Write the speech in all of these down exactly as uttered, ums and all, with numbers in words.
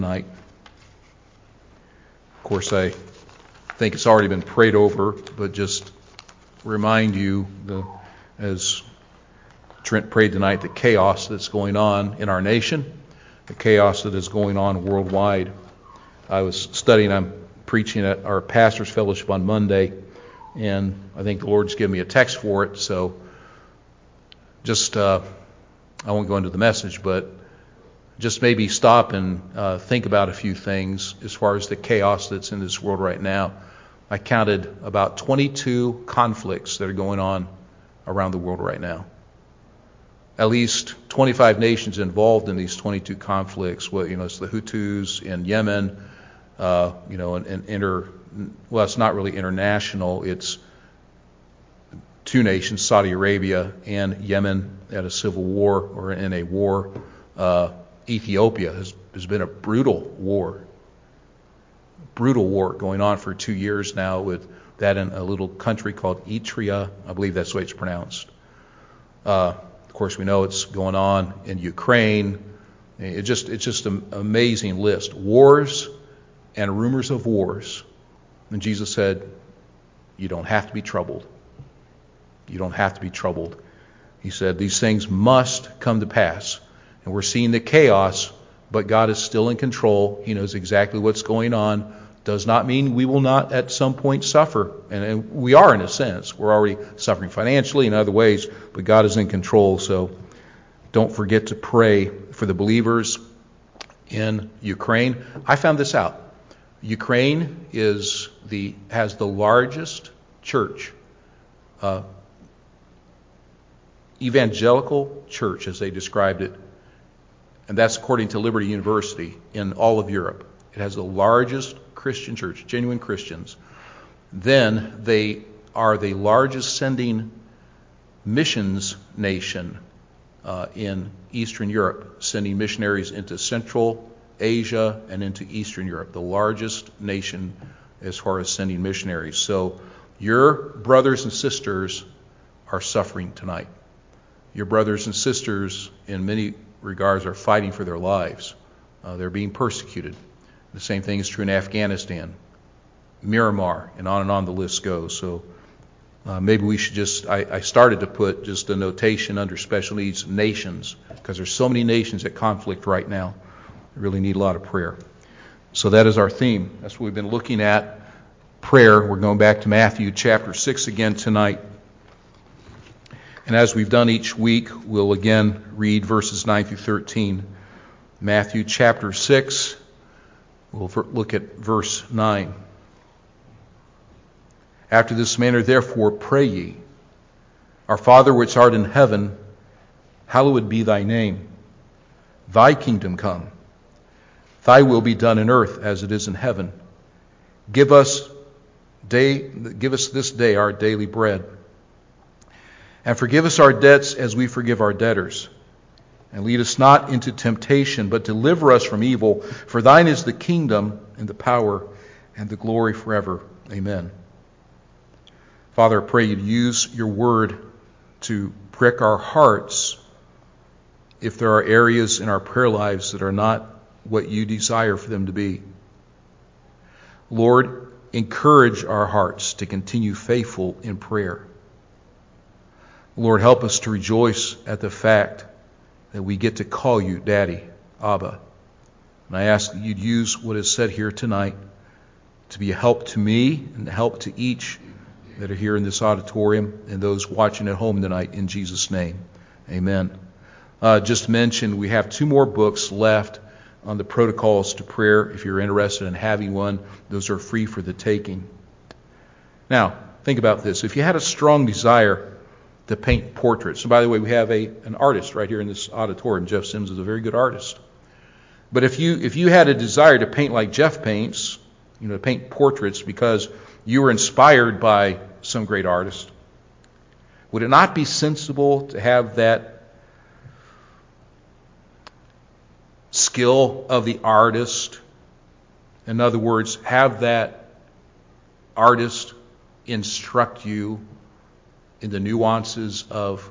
Night. Of course, I think it's already been prayed over, but just remind you, the, as Trent prayed tonight, the chaos that's going on in our nation, the chaos that is going on worldwide. I was studying, I'm preaching at our pastor's fellowship on Monday, and I think the Lord's given me a text for it, so just, uh, I won't go into the message, but just maybe stop and uh, think about a few things as far as the chaos that's in this world right now. I counted about twenty-two conflicts that are going on around the world right now. At least twenty-five nations involved in these twenty-two conflicts. Well, you know, it's the Hutus in Yemen. Uh, you know, and, and inter. Well, it's not really international. It's two nations, Saudi Arabia and Yemen, at a civil war or in a war. Uh, Ethiopia has, has been a brutal war, brutal war going on for two years now with that in a little country called Eritrea. I believe that's the way it's pronounced. Uh, of course, we know it's going on in Ukraine. It just it's just an amazing list. Wars and rumors of wars. And Jesus said, you don't have to be troubled. You don't have to be troubled. He said, these things must come to pass. And we're seeing the chaos, but God is still in control. He knows exactly what's going on. Does not mean we will not at some point suffer. And, and we are, in a sense. We're already suffering financially in other ways, but God is in control. So don't forget to pray for the believers in Ukraine. I found this out. Ukraine is the has the largest church, uh, evangelical church, as they described it. And that's according to Liberty University in all of Europe. It has the largest Christian church, genuine Christians. Then they are the largest sending missions nation uh, in Eastern Europe, sending missionaries into Central Asia and into Eastern Europe, the largest nation as far as sending missionaries. So your brothers and sisters are suffering tonight. Your brothers and sisters, in many regards, are fighting for their lives. Uh, they're being persecuted. The same thing is true in Afghanistan, Myanmar, and on and on the list goes. So uh, maybe we should just, I, I started to put just a notation under special needs nations, because there's so many nations at conflict right now. They really need a lot of prayer. So that is our theme. That's what we've been looking at, prayer. We're going back to Matthew chapter six again tonight. And as we've done each week, we'll again read verses nine through thirteen. Matthew chapter six, we'll look at verse nine. After this manner, therefore, pray ye, Our Father which art in heaven, hallowed be thy name. Thy kingdom come. Thy will be done in earth as it is in heaven. Give us day, give us this day our daily bread. And forgive us our debts as we forgive our debtors. And lead us not into temptation, but deliver us from evil. For thine is the kingdom and the power and the glory forever. Amen. Father, I pray you to use your word to prick our hearts if there are areas in our prayer lives that are not what you desire for them to be. Lord, encourage our hearts to continue faithful in prayer. Lord, help us to rejoice at the fact that we get to call you Daddy, Abba. And I ask that you'd use what is said here tonight to be a help to me and a help to each that are here in this auditorium and those watching at home tonight, in Jesus' name. Amen. Uh, just mentioned we have two more books left on the protocols to prayer. If you're interested in having one, those are free for the taking. Now, think about this. If you had a strong desire to paint portraits. And by the way, we have a an artist right here in this auditorium. Jeff Sims is a very good artist. But if you if you had a desire to paint like Jeff paints, you know, to paint portraits because you were inspired by some great artist, would it not be sensible to have that skill of the artist? In other words, have that artist instruct you in the nuances of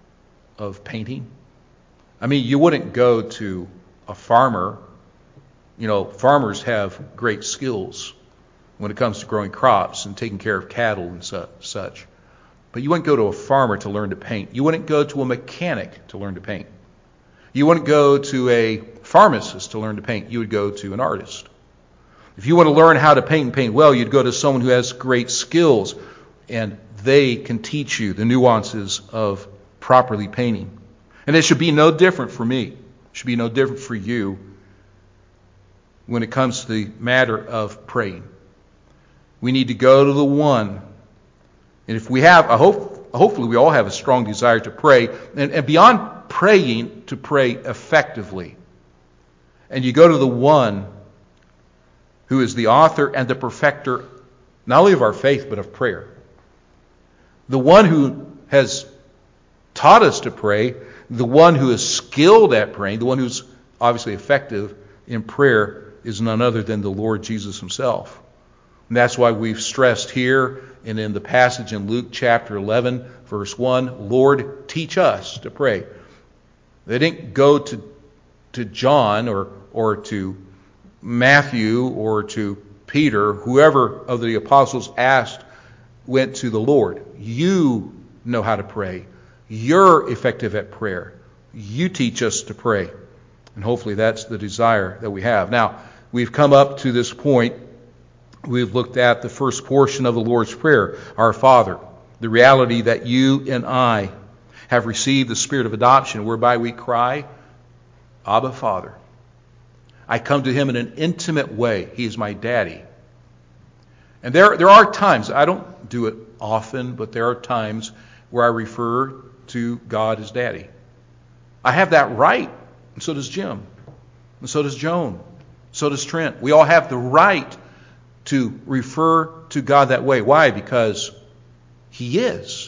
of painting. I mean, you wouldn't go to a farmer You know, farmers have great skills when it comes to growing crops and taking care of cattle and su- such. But you wouldn't go to a farmer to learn to paint. You wouldn't go to a mechanic to learn to paint. You wouldn't go to a pharmacist to learn to paint. You would go to an artist. If you want to learn how to paint and paint well, you'd go to someone who has great skills, and they can teach you the nuances of properly painting. And it should be no different for me. It should be no different for you when it comes to the matter of praying. We need to go to the one. And if we have, I hope, hopefully we all have a strong desire to pray, and, and beyond praying, to pray effectively. And you go to the one who is the author and the perfecter, not only of our faith, but of prayer. The one who has taught us to pray, the one who is skilled at praying, the one who's obviously effective in prayer, is none other than the Lord Jesus himself. And that's why we've stressed here and in the passage in Luke chapter eleven, verse one, Lord, teach us to pray. They didn't go to, to John or, or to Matthew or to Peter. Whoever of the apostles asked went to the Lord. You know how to pray. You're effective at prayer. You teach us to pray. And hopefully that's the desire that we have. Now, we've come up to this point. We've looked at the first portion of the Lord's Prayer, Our Father, the reality that you and I have received the spirit of adoption, whereby we cry, Abba, Father. I come to him in an intimate way. He is my daddy. And there, there are times, I don't do it often, but there are times where I refer to God as daddy. I have that right, and so does Jim, and so does Joan, so does Trent. We all have the right to refer to God that way. Why? Because he is.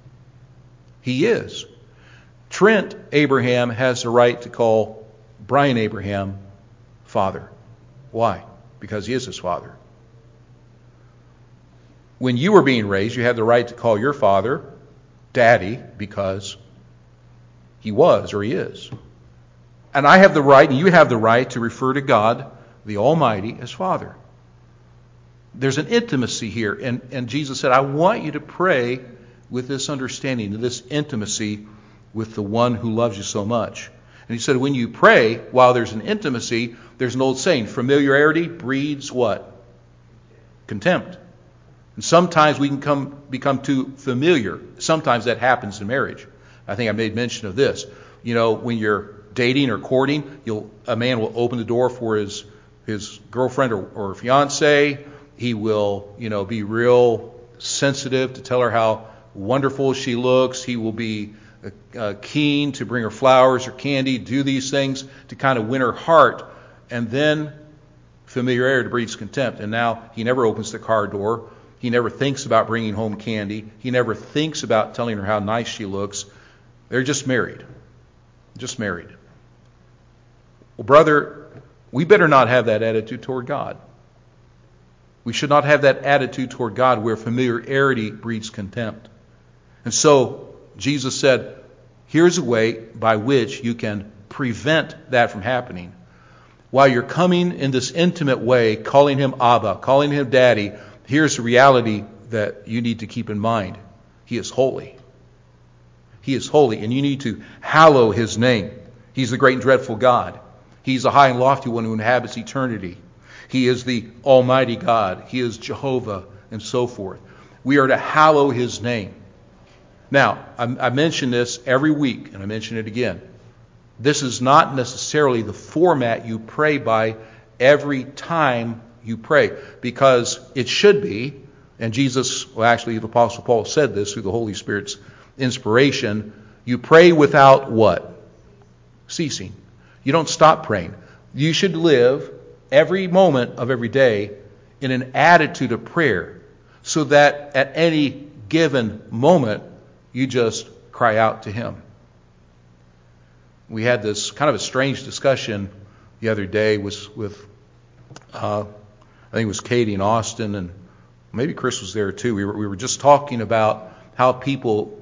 He is. Trent Abraham has the right to call Brian Abraham Father. Why? Because he is his father. When you were being raised, you had the right to call your father Daddy because he was or he is. And I have the right, and you have the right, to refer to God, the Almighty, as Father. There's an intimacy here. And, and Jesus said, I want you to pray with this understanding, this intimacy with the one who loves you so much. And he said, when you pray, while there's an intimacy, there's an old saying, familiarity breeds what? Contempt. And sometimes we can come become too familiar. Sometimes that happens in marriage. I think I made mention of this. You know, when you're dating or courting, you'll a man will open the door for his his girlfriend or, or fiance. He will, you know, be real sensitive to tell her how wonderful she looks. He will be uh, keen to bring her flowers or candy, do these things to kind of win her heart. And then familiarity breeds contempt. And now he never opens the car door. He never thinks about bringing home candy. He never thinks about telling her how nice she looks. They're just married. Just married. Well, brother, we better not have that attitude toward God. We should not have that attitude toward God where familiarity breeds contempt. And so Jesus said, here's a way by which you can prevent that from happening. While you're coming in this intimate way, calling him Abba, calling him Daddy, here's the reality that you need to keep in mind. He is holy. He is holy, and you need to hallow his name. He's the great and dreadful God. He's the high and lofty one who inhabits eternity. He is the Almighty God. He is Jehovah, and so forth. We are to hallow his name. Now, I, I mention this every week, and I mention it again. This is not necessarily the format you pray by every time you pray, because it should be, and Jesus, well actually the Apostle Paul said this through the Holy Spirit's inspiration, you pray without what? Ceasing. You don't stop praying. You should live every moment of every day in an attitude of prayer, so that at any given moment you just cry out to him. We had this kind of a strange discussion the other day with, with uh, I think it was Katie and Austin, and maybe Chris was there too. We were, we were just talking about how people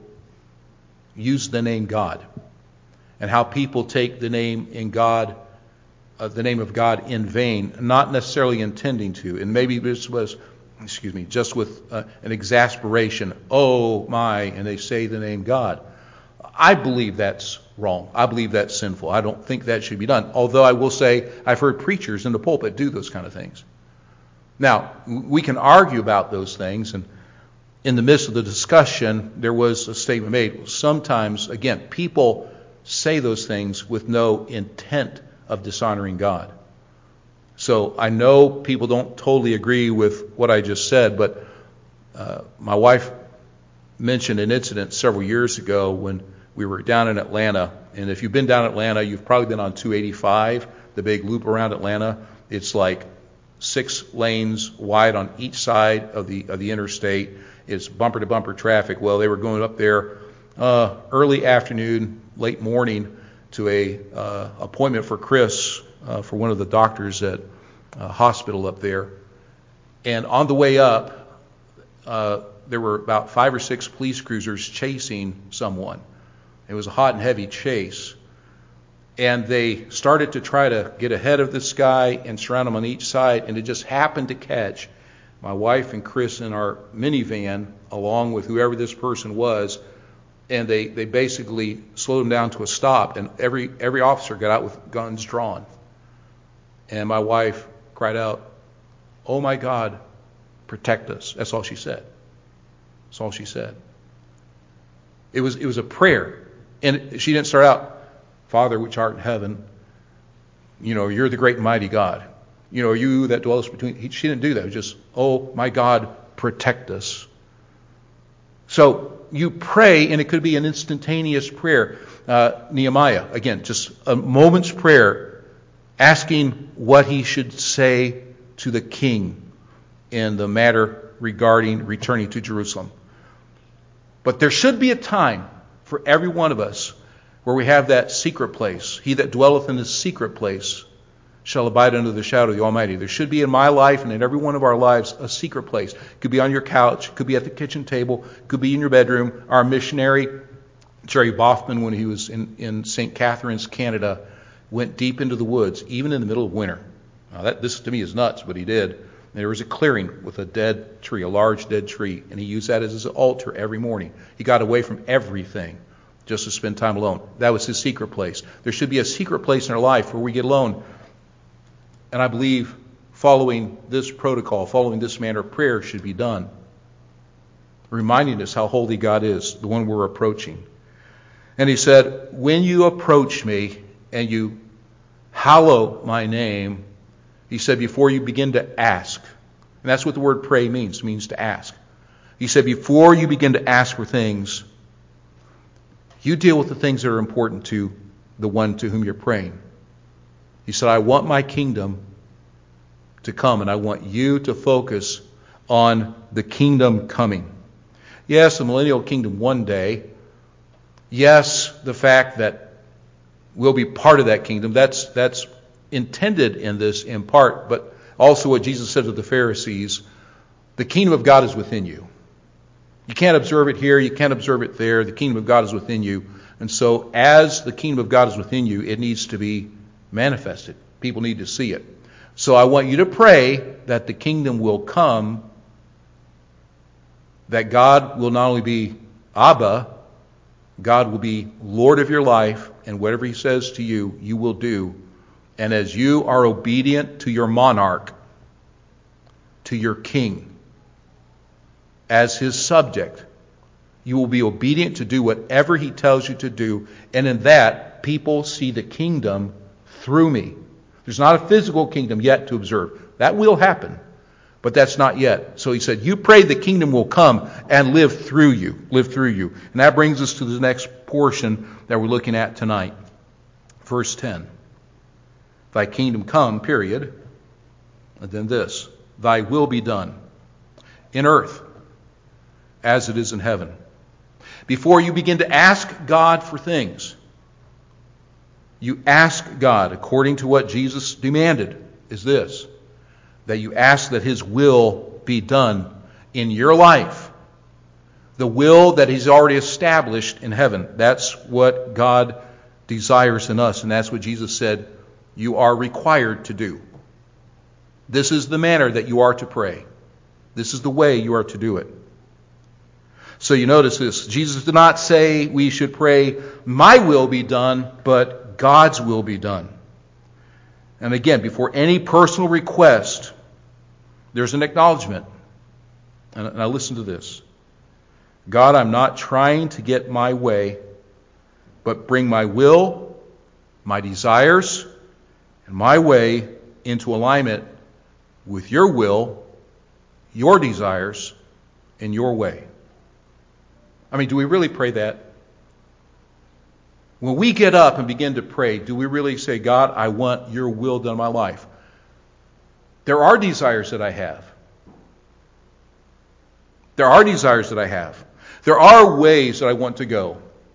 use the name God, and how people take the name in God uh, the name of God in vain, not necessarily intending to. And maybe this was, excuse me, just with uh, an exasperation. Oh my, and they say the name God. I believe that's wrong. I believe that's sinful. I don't think that should be done. Although I will say I've heard preachers in the pulpit do those kind of things. Now, we can argue about those things, and in the midst of the discussion, there was a statement made. Sometimes, again, people say those things with no intent of dishonoring God. So I know people don't totally agree with what I just said, but uh, my wife mentioned an incident several years ago when we were down in Atlanta. And if you've been down in Atlanta, you've probably been on two eighty-five, the big loop around Atlanta. It's like six lanes wide on each side of the of the interstate. It's bumper-to-bumper traffic. Well, they were going up there uh, early afternoon, late morning, to a uh, appointment for Chris uh, for one of the doctors at a hospital up there. And on the way up, uh, there were about five or six police cruisers chasing someone. It was a hot and heavy chase. And they started to try to get ahead of this guy and surround him on each side, and it just happened to catch my wife and Chris in our minivan, along with whoever this person was, and they, they basically slowed him down to a stop, and every every officer got out with guns drawn. And my wife cried out, "Oh my God, protect us." That's all she said. That's all she said. It was it was a prayer. And she didn't start out, "Father, which art in heaven, you know, you're the great and mighty God. You know, you that dwellest between." She didn't do that. It was just, "Oh my God, protect us." So you pray, and it could be an instantaneous prayer. Uh, Nehemiah, again, just a moment's prayer, asking what he should say to the king in the matter regarding returning to Jerusalem. But there should be a time for every one of us where we have that secret place. He that dwelleth in the secret place shall abide under the shadow of the Almighty. There should be in my life and in every one of our lives a secret place. It could be on your couch, it could be at the kitchen table, it could be in your bedroom. Our missionary, Jerry Boffman, when he was in, in Saint Catharines, Canada, went deep into the woods, even in the middle of winter. Now that this to me is nuts, but he did. There was a clearing with a dead tree, a large dead tree, and he used that as his altar every morning. He got away from everything just to spend time alone. That was his secret place. There should be a secret place in our life where we get alone. And I believe following this protocol, following this manner of prayer should be done, reminding us how holy God is, the one we're approaching. And he said, "When you approach me and you hallow my name," he said, "before you begin to ask." And that's what the word pray means. It means to ask. He said, before you begin to ask for things, you deal with the things that are important to the one to whom you're praying. He said, "I want my kingdom to come, and I want you to focus on the kingdom coming." Yes, the millennial kingdom one day. Yes, the fact that we'll be part of that kingdom. That's that's intended in this in part, but also what Jesus said to the Pharisees, the kingdom of God is within you. You can't observe it here, you can't observe it there. The kingdom of God is within you. And so as the kingdom of God is within you, it needs to be manifested. People need to see it. So I want you to pray that the kingdom will come, that God will not only be Abba, God will be Lord of your life, and whatever he says to you, you will do. And as you are obedient to your monarch, to your king, as his subject, you will be obedient to do whatever he tells you to do. And in that, people see the kingdom through me. There's not a physical kingdom yet to observe. That will happen, but that's not yet. So he said, you pray the kingdom will come and live through you, live through you. And that brings us to the next portion that we're looking at tonight. Verse ten. Thy kingdom come, period. And then this, thy will be done in earth as it is in heaven. Before you begin to ask God for things, you ask God according to what Jesus demanded, is this, that you ask that his will be done in your life. The will that he's already established in heaven. That's what God desires in us, and that's what Jesus said you are required to do. This is the manner that you are to pray. This is the way you are to do it. So you notice this. Jesus did not say we should pray, my will be done, but God's will be done. And again, before any personal request, there's an acknowledgement. And now listen to this. God, I'm not trying to get my way, but bring my will, my desires, and my way into alignment with your will, your desires, and your way. I mean, do we really pray that? When we get up and begin to pray, do we really say, God, I want your will done in my life? There are desires that I have. There are desires that I have. There are ways that I want to go.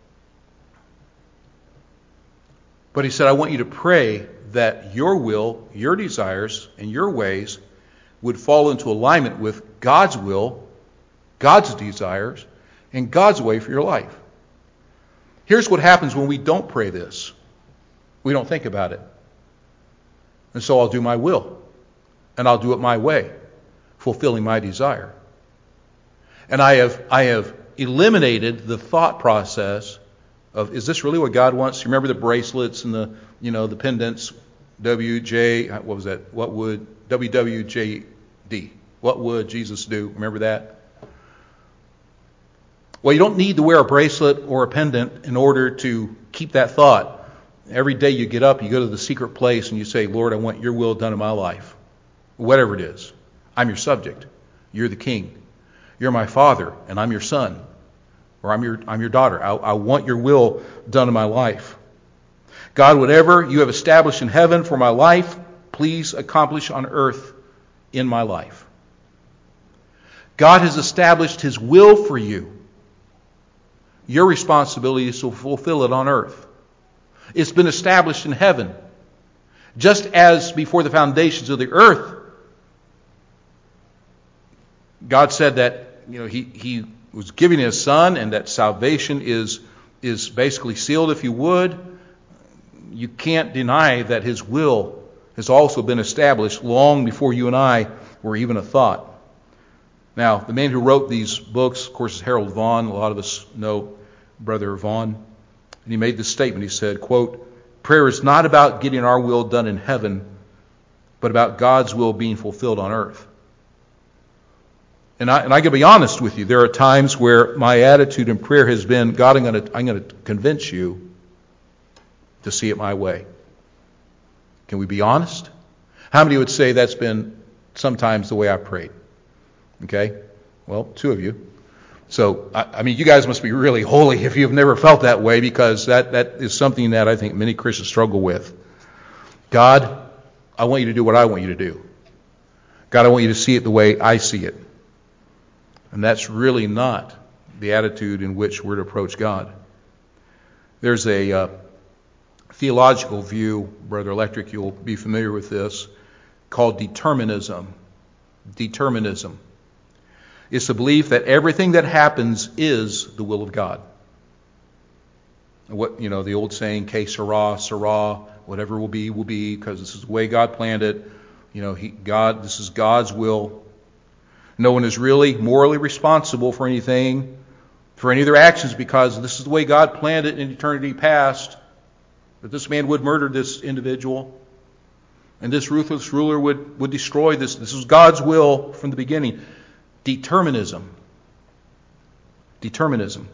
But he said, I want you to pray that your will, your desires, and your ways would fall into alignment with God's will, God's desires, and God's way for your life. Here's what happens when we don't pray this. We don't think about it. And so I'll do my will. And I'll do it my way, fulfilling my desire. And I have I have eliminated the thought process of, is this really what God wants? You remember the bracelets and the, you know, the pendants, W J, what was that? What would, W W J D. What would Jesus do? Remember that? Well, you don't need to wear a bracelet or a pendant in order to keep that thought. Every day you get up, you go to the secret place and you say, Lord, I want your will done in my life. Whatever it is. I'm your subject. You're the king. You're my father, and I'm your son. Or I'm your I'm your daughter. I, I want your will done in my life. God, whatever you have established in heaven for my life, please accomplish on earth in my life. God has established his will for you. Your responsibility is to fulfill it on earth. It's been established in heaven. Just as before the foundations of the earth, God said that, you know, he, he was giving his son, and that salvation is, is basically sealed, if you would. You can't deny that his will has also been established long before you and I were even a thought. Now, the man who wrote these books, of course, is Harold Vaughn. A lot of us know Brother Vaughn. And he made this statement. He said, quote, prayer is not about getting our will done in heaven, but about God's will being fulfilled on earth. And I, and I can be honest with you. There are times where my attitude in prayer has been, God, I'm going to, I'm going to convince you to see it my way. Can we be honest? How many would say that's been sometimes the way I prayed? Okay? Well, two of you. So, I, I mean, you guys must be really holy if you've never felt that way, because that, that is something that I think many Christians struggle with. God, I want you to do what I want you to do. God, I want you to see it the way I see it. And that's really not the attitude in which we're to approach God. There's a uh, theological view, Brother Electric, you'll be familiar with this, called determinism. Determinism. It's the belief that everything that happens is the will of God. What, you know, the old saying, que sera, sera, whatever will be, will be, because this is the way God planned it. You know, he, God, this is God's will. No one is really morally responsible for anything, for any of their actions, because this is the way God planned it in eternity past, that this man would murder this individual, and this ruthless ruler would, would destroy this. This was God's will from the beginning. Determinism. Determinism.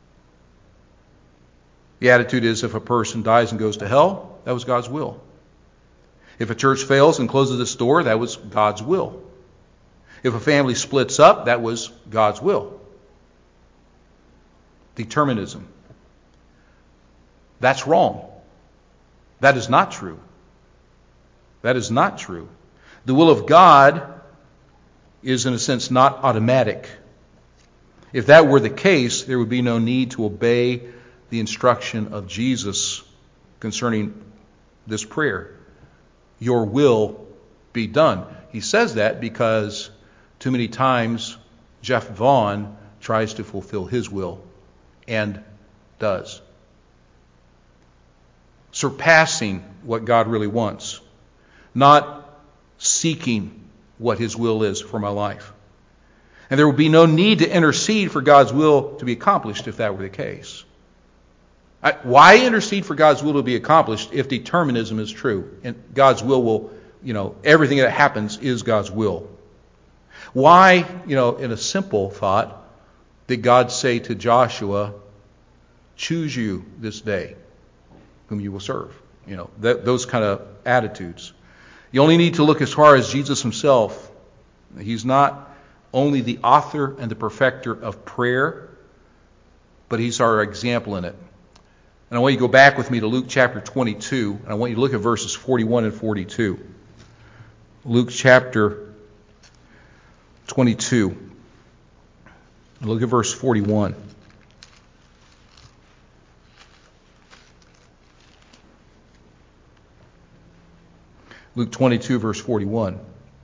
The attitude is, if a person dies and goes to hell, that was God's will. If a church fails and closes its door, that was God's will. If a family splits up, that was God's will. Determinism. That's wrong. That is not true. That is not true. The will of God is, in a sense, not automatic. If that were the case, there would be no need to obey the instruction of Jesus concerning this prayer. Your will be done. He says that because too many times Jeff Vaughn tries to fulfill his will and does. surpassing what God really wants, not seeking what His will is for my life. And there would be no need to intercede for God's will to be accomplished if that were the case. I, why intercede for God's will to be accomplished if determinism is true? And God's will will, you know, everything that happens is God's will. Why, you know, in a simple thought, did God say to Joshua, choose you this day whom you will serve? You know, that, those kind of attitudes. You only need to look as far as Jesus Himself. He's not only the author and the perfecter of prayer, but He's our example in it. And I want you to go back with me to Luke chapter twenty-two, and I want you to look at verses forty-one and forty-two. Luke chapter twenty-two. Look at verse forty-one. Luke twenty-two, verse forty-one.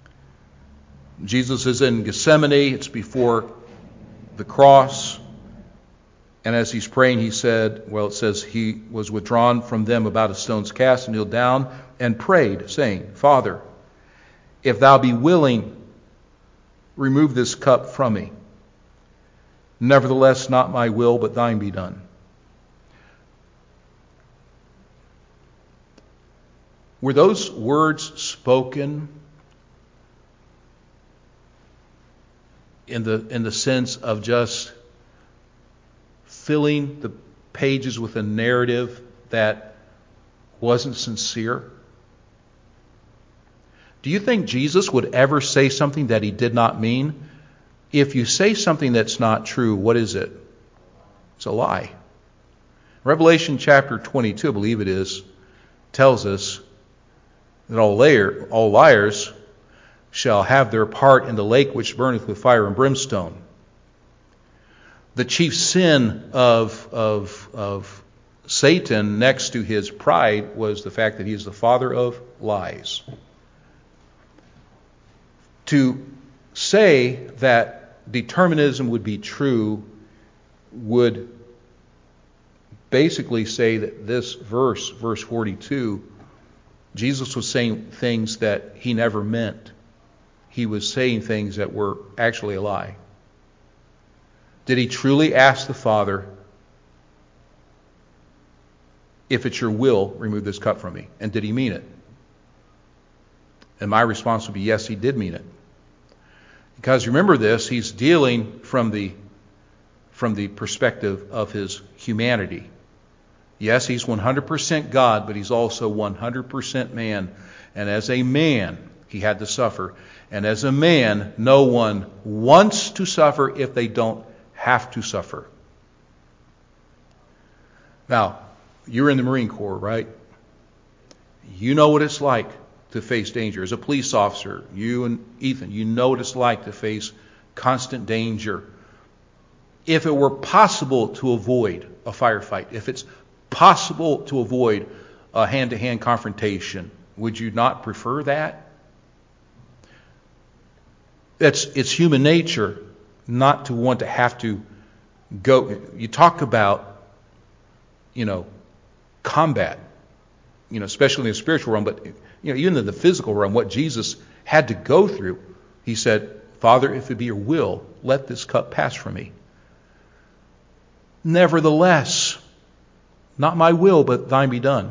Jesus is in Gethsemane. It's before the cross. And as He's praying, He said, well, it says, He was withdrawn from them about a stone's cast and kneeled down and prayed, saying, Father, if Thou be willing, remove this cup from me. Nevertheless, not my will, but Thine be done. Were those words spoken in the in the sense of just filling the pages with a narrative that wasn't sincere? Do you think Jesus would ever say something that He did not mean? If you say something that's not true, what is it? It's a lie. Revelation chapter twenty-two, I believe it is, tells us that all, liar, all liars shall have their part in the lake which burneth with fire and brimstone. The chief sin of, of, of Satan, next to his pride, was the fact that he is the father of lies. To say that determinism would be true would basically say that this verse, verse forty-two, Jesus was saying things that He never meant. He was saying things that were actually a lie. Did He truly ask the Father, if it's your will, remove this cup from me? And did He mean it? And my response would be, yes, He did mean it. Because remember this, He's dealing from the, from the perspective of His humanity. Yes, He's one hundred percent God, but He's also one hundred percent man. And as a man, He had to suffer. And as a man, no one wants to suffer if they don't have to suffer. Now, you're in the Marine Corps, right? You know what it's like to face danger. As a police officer, you and Ethan, you know what it's like to face constant danger. If it were possible to avoid a firefight, if it's possible to avoid a hand-to-hand confrontation, would you not prefer that? It's, it's human nature not to want to have to go. You talk about, you know, combat, you know, especially in the spiritual realm, but you know, even in the physical realm, what Jesus had to go through. He said, Father, if it be your will, let this cup pass from me. Nevertheless, not my will, but Thine be done.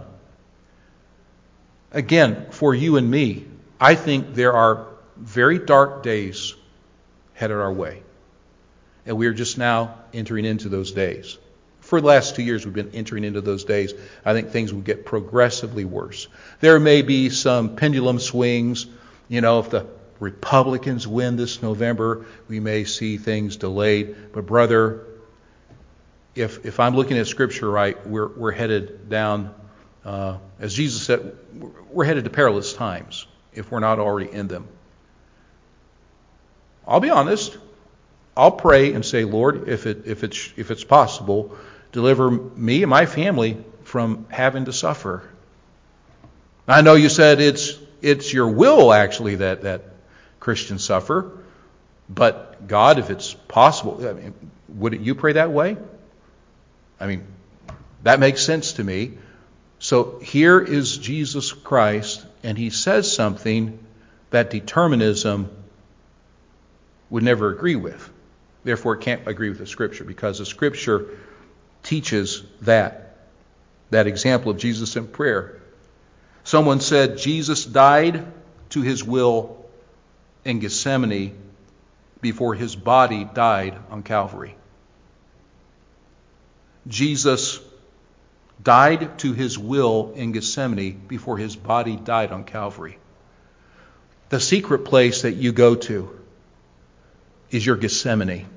Again, for you and me, I think there are very dark days headed our way. And we are just now entering into those days. For the last two years, we've been entering into those days. I think things will get progressively worse. There may be some pendulum swings. You know, if the Republicans win this November, we may see things delayed. But brother, if if I'm looking at Scripture right, we're we're headed down, uh, as Jesus said, we're headed to perilous times if we're not already in them. I'll be honest. I'll pray and say, Lord, if it if it's if it's possible, deliver me and my family from having to suffer. I know you said it's it's your will actually that that Christians suffer, but God, if it's possible, I mean, wouldn't you pray that way? I mean, that makes sense to me. So here is Jesus Christ, and he says something that determinism would never agree with. Therefore, it can't agree with the Scripture, because the Scripture teaches that. That example of Jesus in prayer. Someone said Jesus died to his will in Gethsemane before his body died on Calvary. Jesus died to his will in Gethsemane before his body died on Calvary. The secret place that you go to is your Gethsemane.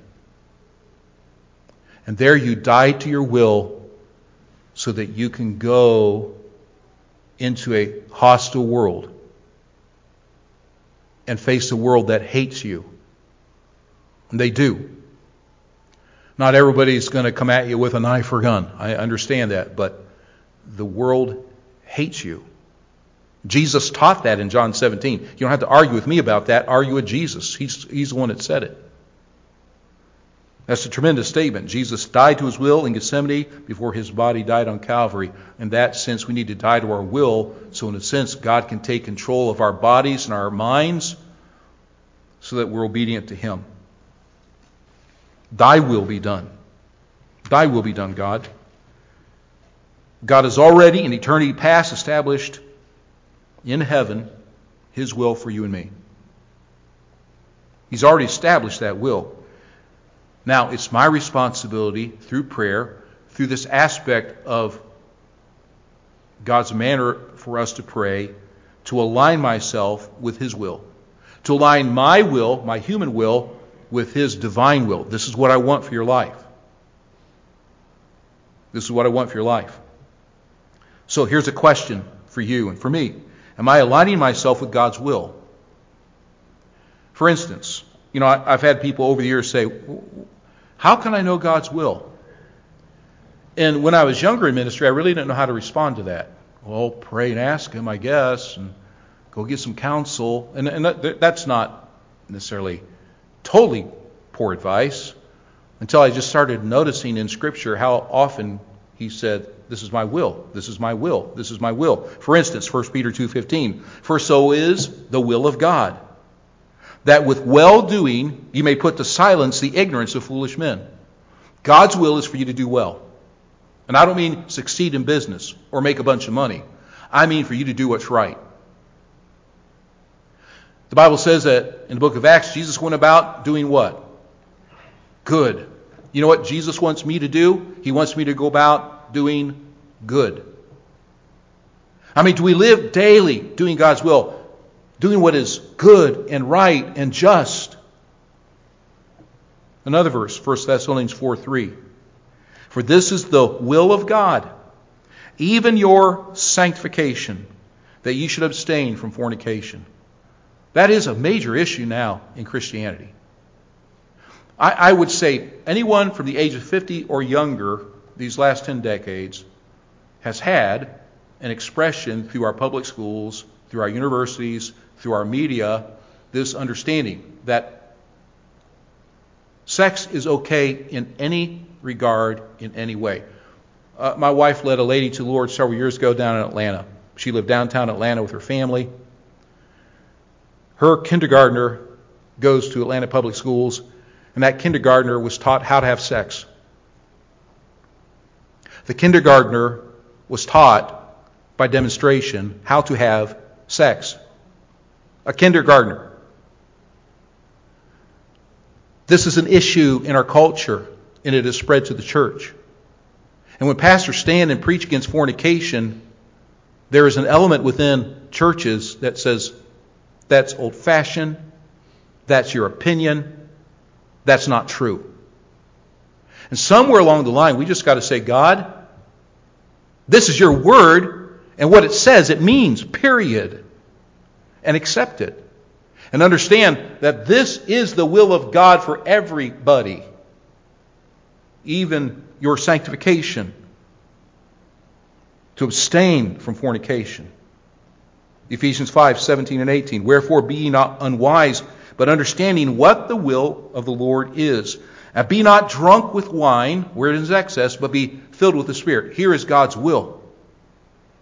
And there you die to your will so that you can go into a hostile world and face a world that hates you. And they do. Not everybody's going to come at you with a knife or gun. I understand that. But the world hates you. Jesus taught that in John seventeen. You don't have to argue with me about that. Argue with Jesus. He's, he's the one that said it. That's a tremendous statement. Jesus died to his will in Gethsemane before his body died on Calvary. In that sense, we need to die to our will, so in a sense, God can take control of our bodies and our minds so that we're obedient to him. Thy will be done. Thy will be done, God. God has already, in eternity past, established in heaven his will for you and me. He's already established that will. Now, it's my responsibility through prayer, through this aspect of God's manner for us to pray, to align myself with his will. To align my will, my human will, with his divine will. This is what I want for your life. This is what I want for your life. So here's a question for you and for me. Am I aligning myself with God's will? For instance, you know, I've had people over the years say, how can I know God's will? And when I was younger in ministry, I really didn't know how to respond to that. Well, pray and ask him, I guess, and go get some counsel. And, and that, that's not necessarily totally poor advice, until I just started noticing in Scripture how often he said, this is my will, this is my will, this is my will. For instance, First Peter two fifteen, for so is the will of God, that with well-doing you may put to silence the ignorance of foolish men. God's will is for you to do well. And I don't mean succeed in business or make a bunch of money. I mean for you to do what's right. The Bible says that in the book of Acts, Jesus went about doing what? Good. You know what Jesus wants me to do? He wants me to go about doing good. I mean, do we live daily doing God's will? Doing what is good and right and just? Another verse, First Thessalonians four three. For this is the will of God, even your sanctification, that ye should abstain from fornication. That is a major issue now in Christianity. I, I would say anyone from the age of fifty or younger these last ten decades has had an expression through our public schools, through our universities, through our media, this understanding that sex is okay in any regard, in any way. Uh, my wife led a lady to the Lord several years ago down in Atlanta. She lived downtown Atlanta with her family. Her kindergartner goes to Atlanta Public Schools, and that kindergartner was taught how to have sex. The kindergartner was taught by demonstration how to have sex. A kindergartner. This is an issue in our culture, and it has spread to the church. And when pastors stand and preach against fornication, there is an element within churches that says, that's old-fashioned, that's your opinion, that's not true. And somewhere along the line, we just got to say, God, this is your word, and what it says, it means, period. And accept it. And understand that this is the will of God for everybody. Even your sanctification. To abstain from fornication. Ephesians five, seventeen and eighteen. Wherefore be ye not unwise, but understanding what the will of the Lord is. And be not drunk with wine, where it is excess, but be filled with the Spirit. Here is God's will.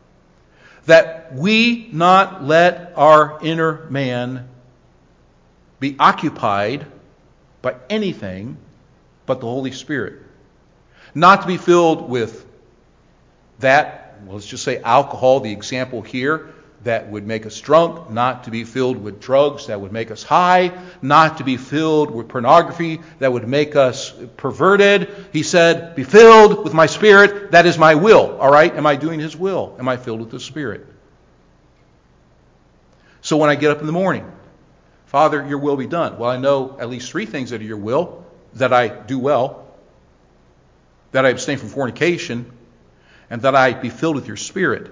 that we not let our inner man be occupied by anything but the Holy Spirit. Not to be filled with that, well, let's just say alcohol, the example here, that would make us drunk, not to be filled with drugs that would make us high, not to be filled with pornography that would make us perverted. He said, be filled with my Spirit, that is my will. All right? Am I doing His will? Am I filled with the Spirit? So when I get up in the morning, Father, your will be done. Well, I know at least three things that are your will, that I do well, that I abstain from fornication, and that I be filled with your Spirit.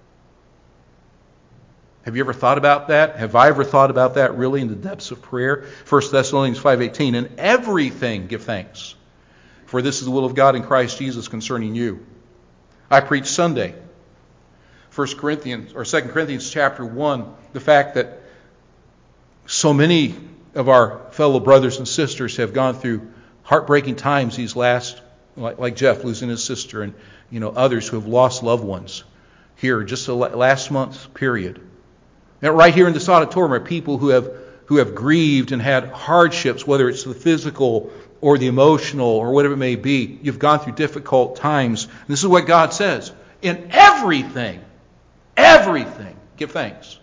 Have you ever thought about that? Have I ever thought about that really in the depths of prayer? First Thessalonians five eighteen, in everything give thanks, for this is the will of God in Christ Jesus concerning you. I preached Sunday, First Corinthians or Second Corinthians chapter one, the fact that so many of our fellow brothers and sisters have gone through heartbreaking times these last, like, like Jeff losing his sister, and you know others who have lost loved ones here just the last month's period. And right here in this auditorium are people who have who have grieved and had hardships, whether it's the physical or the emotional or whatever it may be. You've gone through difficult times. And this is what God says. In everything, everything, give thanks.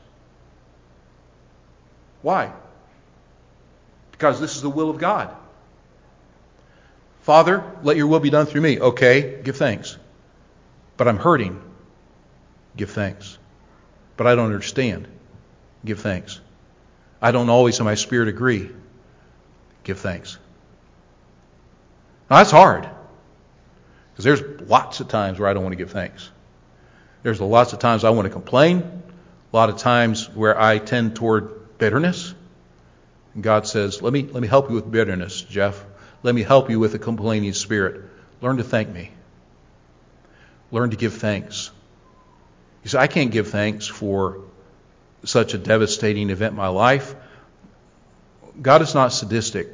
Why? Because this is the will of God. Father, let your will be done through me. Okay, give thanks. But I'm hurting. Give thanks. But I don't understand. Give thanks. I don't always in my spirit agree. Give thanks. Now that's hard. Because there's lots of times where I don't want to give thanks. There's lots of times I want to complain. A lot of times where I tend toward bitterness. And God says, let me, let me help you with bitterness, Jeff. Let me help you with a complaining spirit. Learn to thank me. Learn to give thanks. You say, I can't give thanks for such a devastating event in my life. God is not sadistic.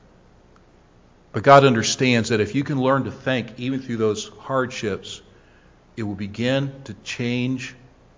But God understands that if you can learn to thank even through those hardships, it will begin to change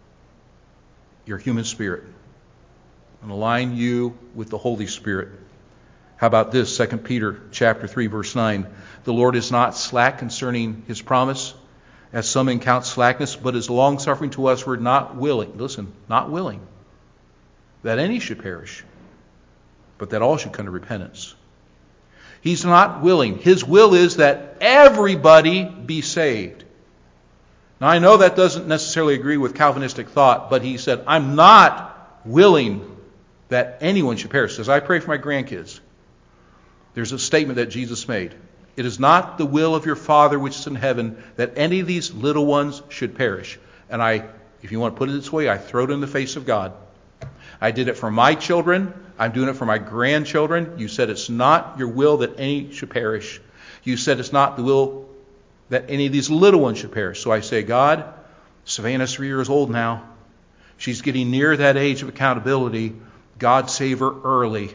your human spirit and align you with the Holy Spirit. How about this? Second Peter chapter three, verse nine. The Lord is not slack concerning his promise, as some men count slackness, but is long-suffering to us. We're not willing, listen, not willing, that any should perish, but that all should come to repentance. He's not willing. His will is that everybody be saved. Now, I know that doesn't necessarily agree with Calvinistic thought, but he said, I'm not willing that anyone should perish. As I pray for my grandkids, there's a statement that Jesus made. It is not the will of your Father which is in heaven that any of these little ones should perish. And I, if you want to put it this way, I throw it in the face of God. I did it for my children. I'm doing it for my grandchildren. You said it's not your will that any should perish. You said it's not the will that any of these little ones should perish. So I say, God, Savannah's three years old now. She's getting near that age of accountability. God, save her early.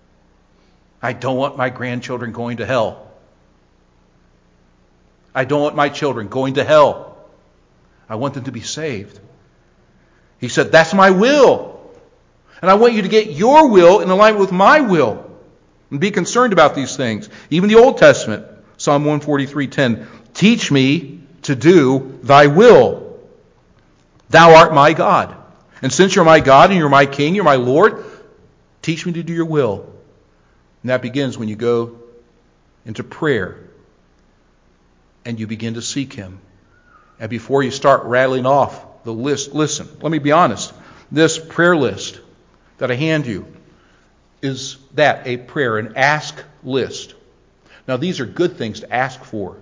I don't want my grandchildren going to hell. I don't want my children going to hell. I want them to be saved. He said, that's my will. And I want you to get your will in alignment with my will. And be concerned about these things. Even the Old Testament, Psalm one forty-three ten. Teach me to do thy will. Thou art my God. And since you're my God and you're my King, you're my Lord, teach me to do your will. And that begins when you go into prayer and you begin to seek him. And before you start rattling off the list, listen, let me be honest. This prayer list that I hand you is that, a prayer, an ask list. Now these are good things to ask for.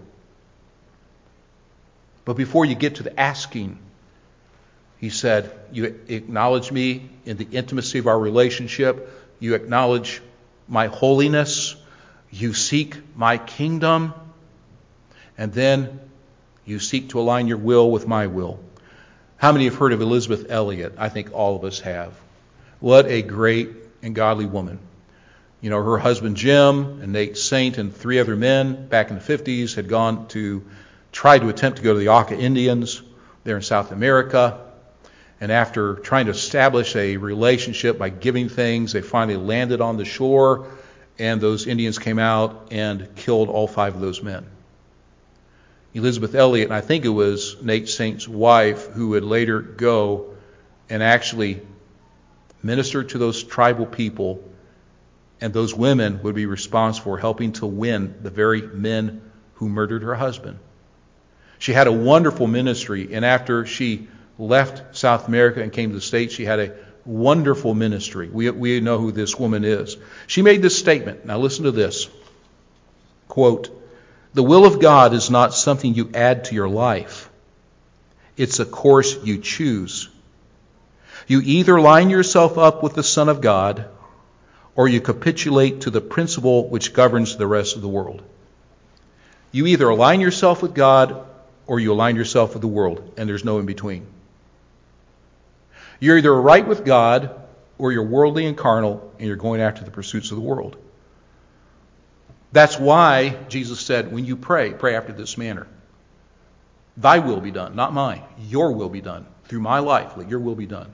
But before you get to the asking, he said, you acknowledge me in the intimacy of our relationship. You acknowledge my holiness. You seek my kingdom. And then you seek to align your will with my will. How many have heard of Elizabeth Elliot? I think all of us have. What a great and godly woman. You know, her husband Jim and Nate Saint and three other men back in the fifties had gone to try to attempt to go to the Auca Indians there in South America. And after trying to establish a relationship by giving things, they finally landed on the shore, and those Indians came out and killed all five of those men. Elizabeth Elliot, and I think it was Nate Saint's wife, who would later go and actually minister to those tribal people, and those women would be responsible for helping to win the very men who murdered her husband. She had a wonderful ministry, and after she left South America and came to the States, she had a wonderful ministry. We, we know who this woman is. She made this statement. Now listen to this. Quote, "The will of God is not something you add to your life. It's a course you choose. You either line yourself up with the Son of God, or you capitulate to the principle which governs the rest of the world." You either align yourself with God, or you align yourself with the world, and there's no in between. You're either right with God, or you're worldly and carnal, and you're going after the pursuits of the world. That's why Jesus said, when you pray, pray after this manner. Thy will be done, not mine. Your will be done. Through my life, let your will be done.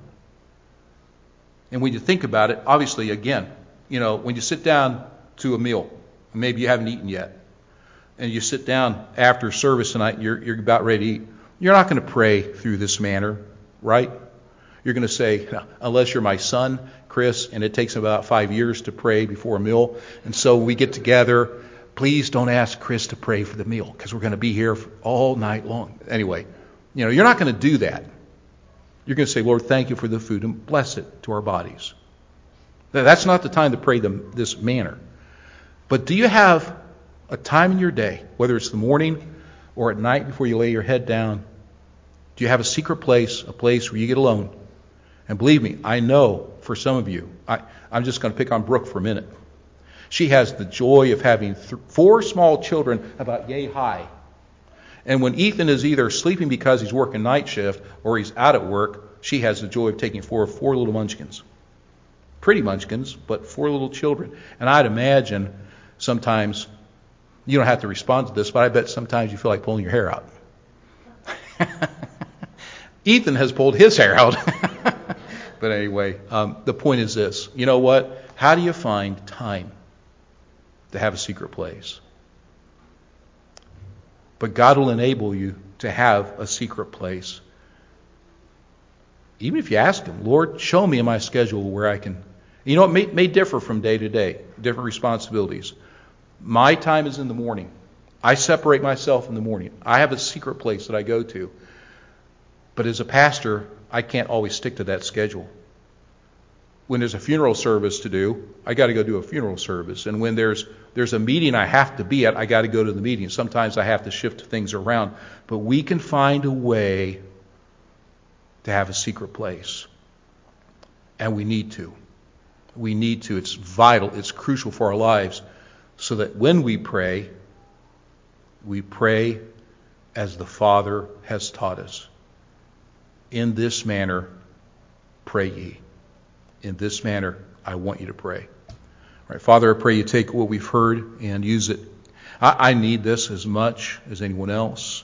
And when you think about it, obviously, again, you know, when you sit down to a meal, maybe you haven't eaten yet, and you sit down after service tonight, and you're, you're about ready to eat, you're not going to pray through this manner, right? You're going to say, unless you're my son, Chris, and it takes about five years to pray before a meal, and so we get together, please don't ask Chris to pray for the meal, because we're going to be here all night long. Anyway, you know, you're not going to do that. You're going to say, Lord, thank you for the food, and bless it to our bodies. That's not the time to pray them this manner. But do you have a time in your day, whether it's the morning or at night before you lay your head down, do you have a secret place, a place where you get alone? And believe me, I know for some of you, I, I'm just going to pick on Brooke for a minute. She has the joy of having th- four small children about yay high. And when Ethan is either sleeping because he's working night shift or he's out at work, she has the joy of taking four four little munchkins. Pretty munchkins, but four little children. And I'd imagine sometimes, you don't have to respond to this, but I bet sometimes you feel like pulling your hair out. Ethan has pulled his hair out. But anyway, um, the point is this. You know what? How do you find time to have a secret place? But God will enable you to have a secret place. Even if you ask Him, Lord, show me in my schedule where I can. You know, it may, may differ from day to day, different responsibilities. My time is in the morning. I separate myself in the morning. I have a secret place that I go to. But as a pastor, I can't always stick to that schedule. When there's a funeral service to do, I got to go do a funeral service. And when there's there's a meeting I have to be at, I got to go to the meeting. Sometimes I have to shift things around. But we can find a way to have a secret place. And we need to. We need to. It's vital. It's crucial for our lives. So that when we pray, we pray as the Father has taught us. In this manner, pray ye. In this manner, I want you to pray. All right, Father, I pray you take what we've heard and use it. I, I need this as much as anyone else.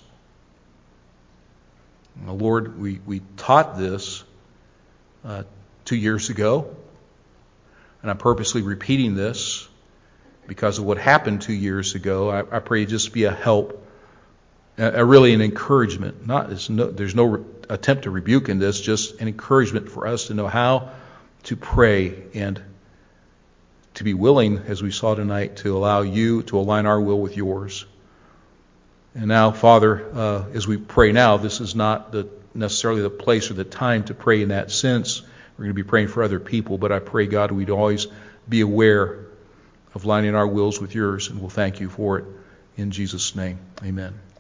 Now, Lord, we, we taught this uh, two years ago, and I'm purposely repeating this because of what happened two years ago. I, I pray you just be a help, a, a really an encouragement. Not there's no, there's no re- attempt to rebuke in this, just an encouragement for us to know how to pray and to be willing, as we saw tonight, to allow you to align our will with yours. And now, Father, uh, as we pray now, this is not the necessarily the place or the time to pray in that sense. We're going to be praying for other people, but I pray, God, we'd always be aware of lining our wills with yours, and we'll thank you for it. In Jesus' name, amen.